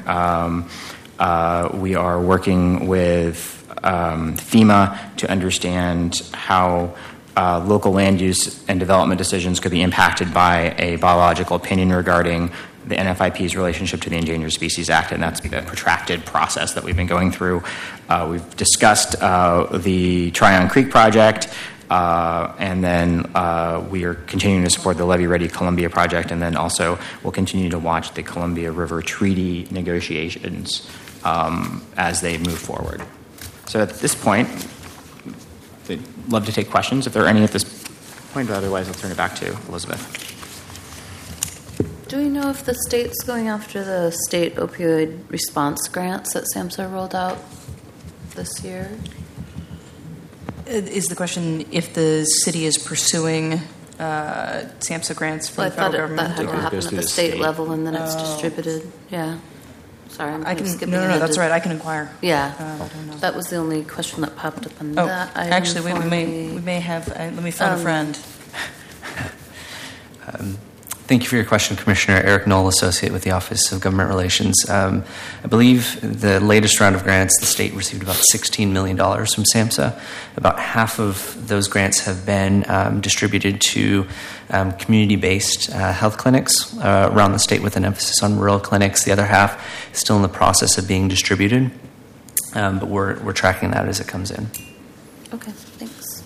we are working with FEMA to understand how local land use and development decisions could be impacted by a biological opinion regarding the NFIP's relationship to the Endangered Species Act, and that's the protracted process that we've been going through. We've discussed the Tryon Creek project, and then we are continuing to support the Levee Ready Columbia project, and then also we'll continue to watch the Columbia River Treaty negotiations as they move forward. So at this point, I'd love to take questions if there are any at this point, but otherwise I'll turn it back to Elizabeth.
Do we know if the state's going after the state opioid response grants that SAMHSA rolled out this year?
Is the question if the city is pursuing SAMHSA grants from
Well,
the federal
that
government?
had to
or-
happen at the state level and then it's distributed. Yeah. Sorry, I'm
I can.
skipping
No,
ahead
that's
to-
right. I can inquire.
Yeah.
I don't know.
That was the only question that popped up on
Oh,
that item.
actually, we
for
may
me.
we may have. Let me phone a friend.
Thank you for your question, Commissioner. Eric Knoll, Associate with the Office of Government Relations. I believe the latest round of grants, the state received about $16 million from SAMHSA. About half of those grants have been distributed to community-based health clinics around the state with an emphasis on rural clinics. The other half is still in the process of being distributed, but we're tracking that as it comes in.
Okay, thanks.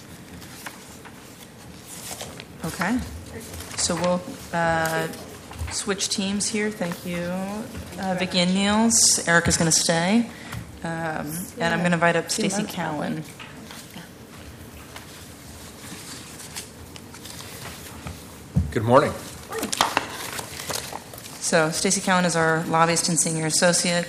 Okay. So we'll switch teams here. Thank you, Vicki and Niels. Erica's going to stay. And I'm going to invite up Stacy Cowan.
Good morning.
So Stacy Cowan is our lobbyist and senior associate.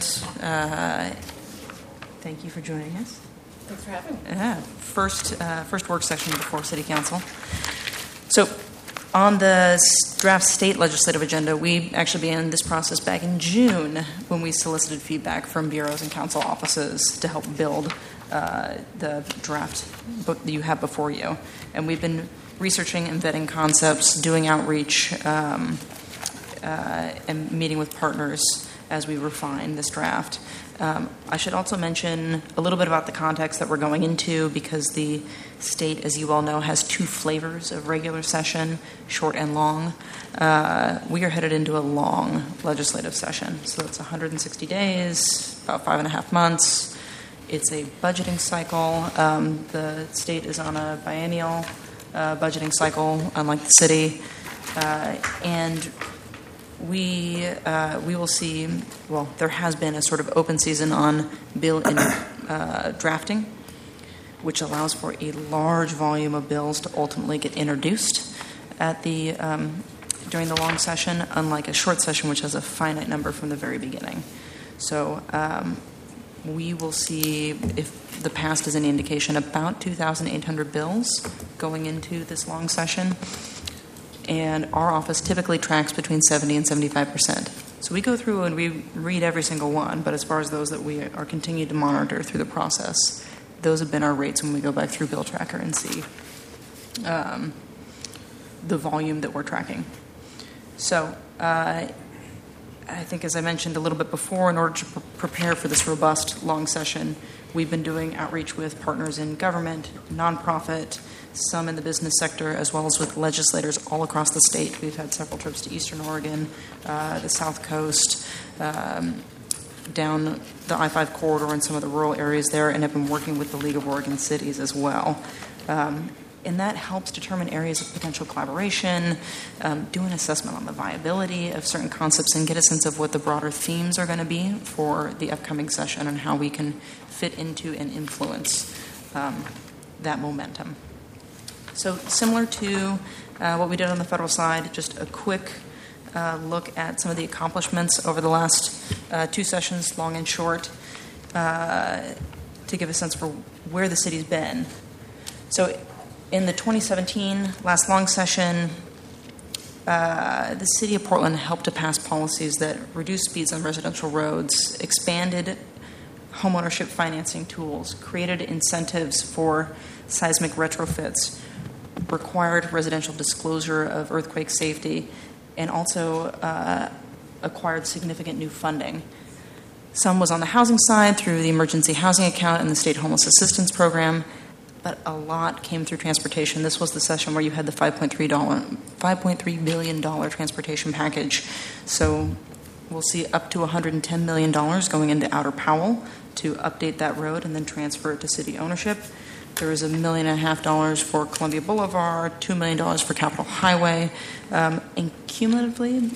Thank you for joining us.
Thanks for having me.
Yeah, first work session before City Council. So on the draft state legislative agenda, we actually began this process back in June when we solicited feedback from bureaus and council offices to help build the draft book that you have before you. And we've been researching and vetting concepts, doing outreach, and meeting with partners as we refine this draft. I should also mention a little bit about the context that we're going into, because the state, as you all know, has two flavors of regular session, short and long. We are headed into a long legislative session. So it's 160 days, about 5.5 months. It's a budgeting cycle. The state is on a biennial budgeting cycle, unlike the city. And we will see, well, there has been a sort of open season on bill in drafting, which allows for a large volume of bills to ultimately get introduced at the during the long session, unlike a short session, which has a finite number from the very beginning. So we will see, if the past is any indication, about 2,800 bills going into this long session. And our office typically tracks between 70 and 75%. So we go through and we read every single one, but as far as those that we are continued to monitor through the process, those have been our rates when we go back through Bill Tracker and see the volume that we're tracking. So I think, as I mentioned a little bit before, in order to prepare for this robust long session, we've been doing outreach with partners in government, nonprofit, some in the business sector, as well as with legislators all across the state. We've had several trips to Eastern Oregon, the South Coast, down the I-5 corridor and some of the rural areas there, and have been working with the League of Oregon Cities as well. And that helps determine areas of potential collaboration, do an assessment on the viability of certain concepts, and get a sense of what the broader themes are going to be for the upcoming session and how we can fit into and influence that momentum. So similar to what we did on the federal side, just a quick look at some of the accomplishments over the last two sessions, long and short, to give a sense for where the city's been. So in the 2017 last long session, the City of Portland helped to pass policies that reduced speeds on residential roads, expanded homeownership financing tools, created incentives for seismic retrofits, required residential disclosure of earthquake safety, and also acquired significant new funding. Some was on the housing side through the Emergency Housing Account and the State Homeless Assistance Program, but a lot came through transportation. This was the session where you had the $5.3 billion transportation package. So we'll see up to $110 million going into Outer Powell to update that road and then transfer it to city ownership. There is $1.5 million for Columbia Boulevard, $2 million for Capitol Highway, and cumulatively,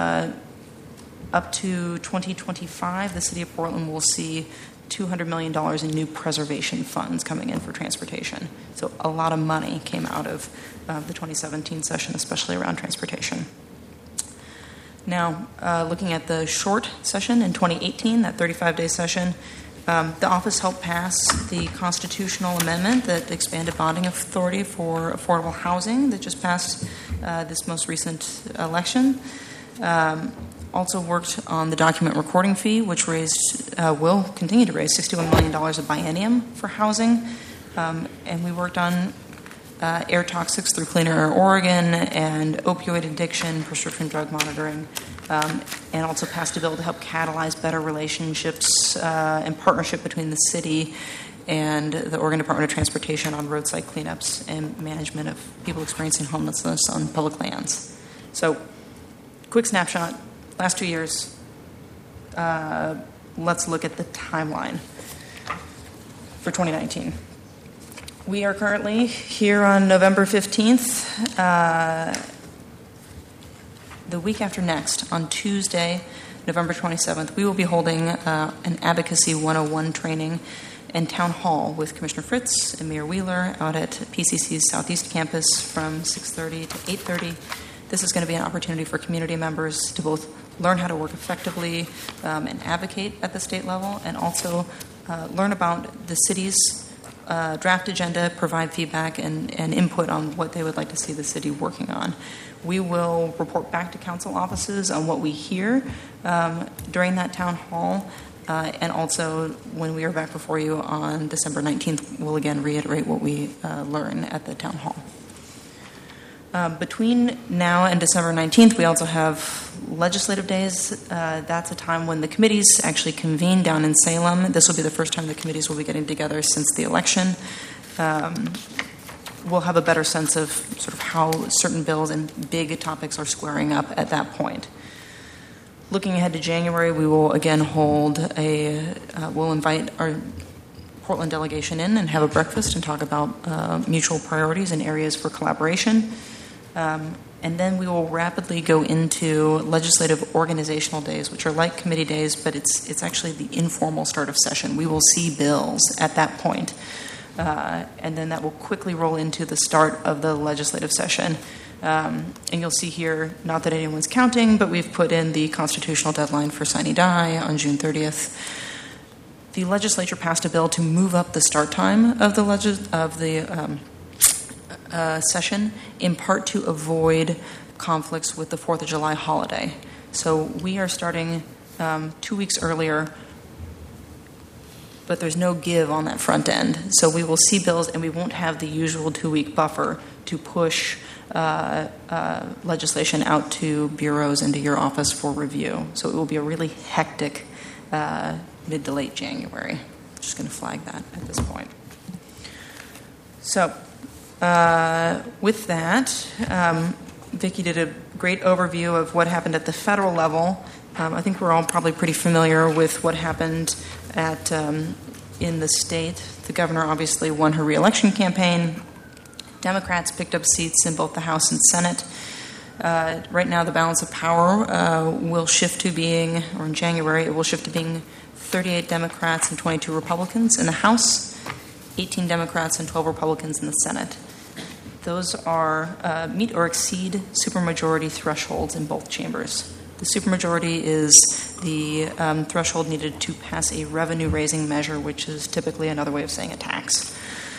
up to 2025, the City of Portland will see $200 million in new preservation funds coming in for transportation. So a lot of money came out of the 2017 session, especially around transportation. Now, looking at the short session in 2018, that 35-day session, the office helped pass the constitutional amendment that expanded bonding authority for affordable housing that just passed this most recent election. Also worked on the document recording fee, which will continue to raise $61 million a biennium for housing. And we worked on air toxics through Cleaner Air Oregon and opioid addiction, prescription drug monitoring, and also passed a bill to help catalyze better relationships and partnership between the city and the Oregon Department of Transportation on roadside cleanups and management of people experiencing homelessness on public lands. So, quick snapshot. Last 2 years, let's look at the timeline for 2019. We are currently here on November 15th. the week after next, on Tuesday, November 27th, we will be holding an Advocacy 101 training in Town Hall with Commissioner Fritz and Mayor Wheeler out at PCC's Southeast Campus from 6:30 to 8:30. This is going to be an opportunity for community members to both learn how to work effectively and advocate at the state level, and also learn about the city's draft agenda, provide feedback and input on what they would like to see the city working on. We will report back to council offices on what we hear during that town hall, and also when we are back before you on December 19th, we'll again reiterate what we learn at the town hall. Between now and December 19th, we also have legislative days. That's a time when the committees actually convene down in Salem. This will be the first time the committees will be getting together since the election. We'll have a better sense of sort of how certain bills and big topics are squaring up at that point. Looking ahead to January, we will again we'll invite our Portland delegation in and have a breakfast and talk about mutual priorities and areas for collaboration. And then we will rapidly go into legislative organizational days, which are like committee days, but it's actually the informal start of session. We will see bills at that point. And then that will quickly roll into the start of the legislative session. And you'll see here, not that anyone's counting, but we've put in the constitutional deadline for sine die on June 30th. The legislature passed a bill to move up the start time of the session, in part to avoid conflicts with the 4th of July holiday. So we are starting 2 weeks earlier, but there's no give on that front end. So we will see bills, and we won't have the usual 2-week buffer to push legislation out to bureaus and to your office for review. So it will be a really hectic mid to late January. Just going to flag that at this point. So with that, Vicki did a great overview of what happened at the federal level. I think we're all probably pretty familiar with what happened in the state. The governor obviously won her re-election campaign. Democrats picked up seats in both the House and Senate. Right now, the balance of power will shift to being, or in January, it will shift to being 38 Democrats and 22 Republicans in the House, 18 Democrats and 12 Republicans in the Senate. Those are meet or exceed supermajority thresholds in both chambers. The supermajority is the threshold needed to pass a revenue-raising measure, which is typically another way of saying a tax.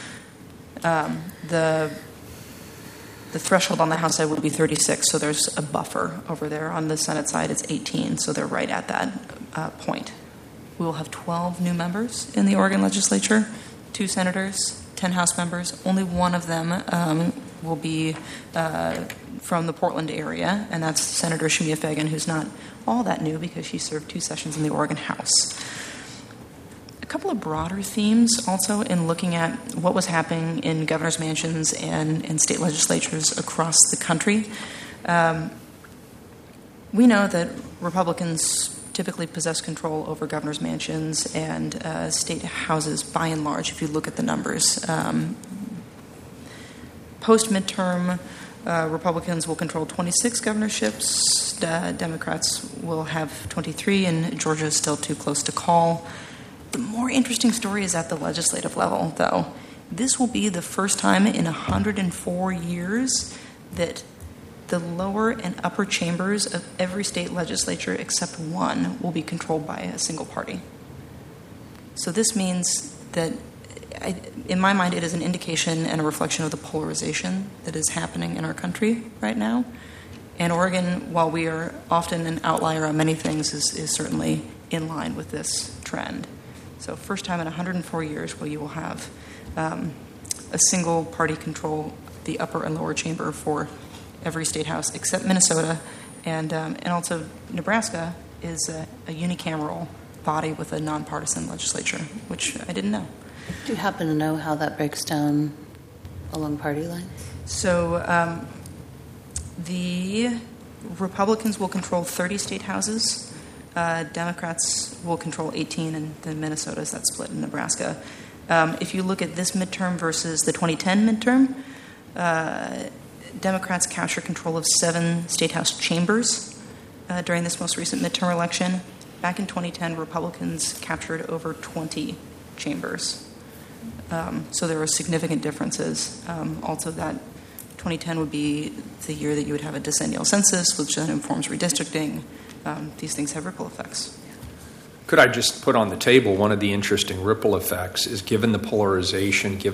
The threshold on the House side would be 36, so there's a buffer over there. On the Senate side, it's 18, so they're right at that point. We will have 12 new members in the Oregon legislature, 2 senators, 10 House members. Only one of them will be from the Portland area, and that's Senator Shemia Fagan, who's not all that new because she served 2 sessions in the Oregon House. A couple of broader themes also in looking at what was happening in governor's mansions and state legislatures across the country. We know that Republicans typically possess control over governor's mansions and state houses by and large, if you look at the numbers. Post-midterm, Republicans will control 26 governorships. Democrats will have 23, and Georgia is still too close to call. The more interesting story is at the legislative level, though. This will be the first time in 104 years that the lower and upper chambers of every state legislature except one will be controlled by a single party. So this means that, in my mind, it is an indication and a reflection of the polarization that is happening in our country right now. And Oregon, while we are often an outlier on many things, is certainly in line with this trend. So first time in 104 years where you will have a single party control the upper and lower chamber for every state house except Minnesota, and also Nebraska is a unicameral body with a nonpartisan legislature, which I didn't know.
Do you happen to know how that breaks down along party lines?
So the Republicans will control 30 state houses. Democrats will control 18, and then Minnesota's that split in Nebraska. If you look at this midterm versus the 2010 midterm, Democrats captured control of 7 state house chambers during this most recent midterm election. Back in 2010, Republicans captured over 20 chambers. So there were significant differences. Also, that 2010 would be the year that you would have a decennial census, which then informs redistricting. These things have ripple effects.
Could I just put on the table one of the interesting ripple effects is given the polarization, given